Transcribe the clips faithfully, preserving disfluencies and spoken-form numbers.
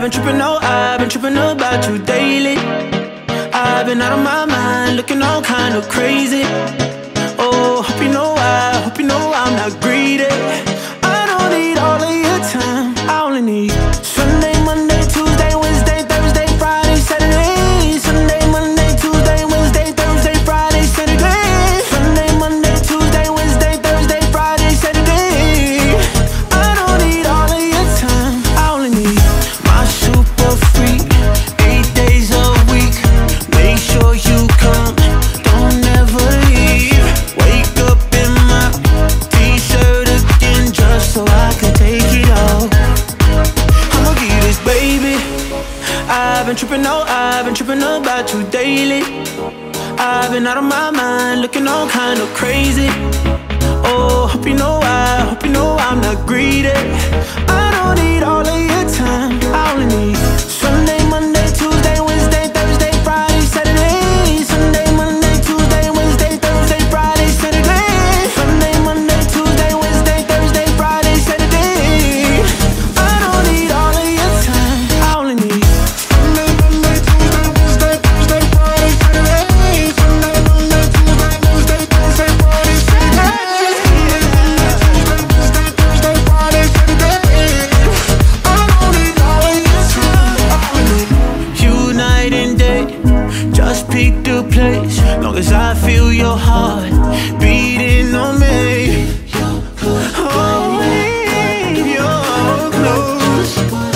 I've been tripping, oh, I've been tripping about you daily. I've been out of my mind, looking all kind of crazy. Oh, hope you know I, hope you know I'm not greedy. I don't need all of your time, I only need Sunday, Monday, Tuesday, Wednesday, Thursday, Friday, Saturday. Sunday, Monday, Tuesday, Wednesday, Thursday, Friday, Saturday. Sunday, Monday, Tuesday, Wednesday, Thursday, Friday, Saturday. I don't need all of your time, I only need my super freak, eight days a week. Make sure you come, don't ever leave. Wake up in my t-shirt again just so I can take it off. I'ma give you this, baby. I've been tripping, oh, I've been tripping about you daily. I've been out of my mind, looking all kind of crazy. Oh, hope you know I, hope you know I'm not greedy. I don't need all of your time, I only need Sunday, Monday, Tuesday, Wednesday, Thursday, Friday, Saturday. Sunday, Monday, Tuesday, Wednesday, Thursday, Friday, Saturday. Sunday, Monday, Tuesday, Wednesday, Thursday, Friday, Saturday. I don't need all of your time, I only need Sunday, Monday, Tuesday, Wednesday, Thursday, Friday, Saturday. Sunday, Monday, Tuesday, Wednesday, Thursday, Friday, Saturday. Tuesday, Wednesday, Thursday, Friday, Saturday. I don't need all of your time, I only need you night and day. Just pick the place, long as I feel your heart beating on me. Oh, need your clothes.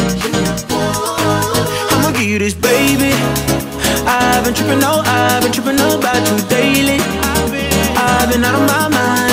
I'ma give you this, baby. I've been tripping, oh, I've been tripping about you daily. I've been out of my mind,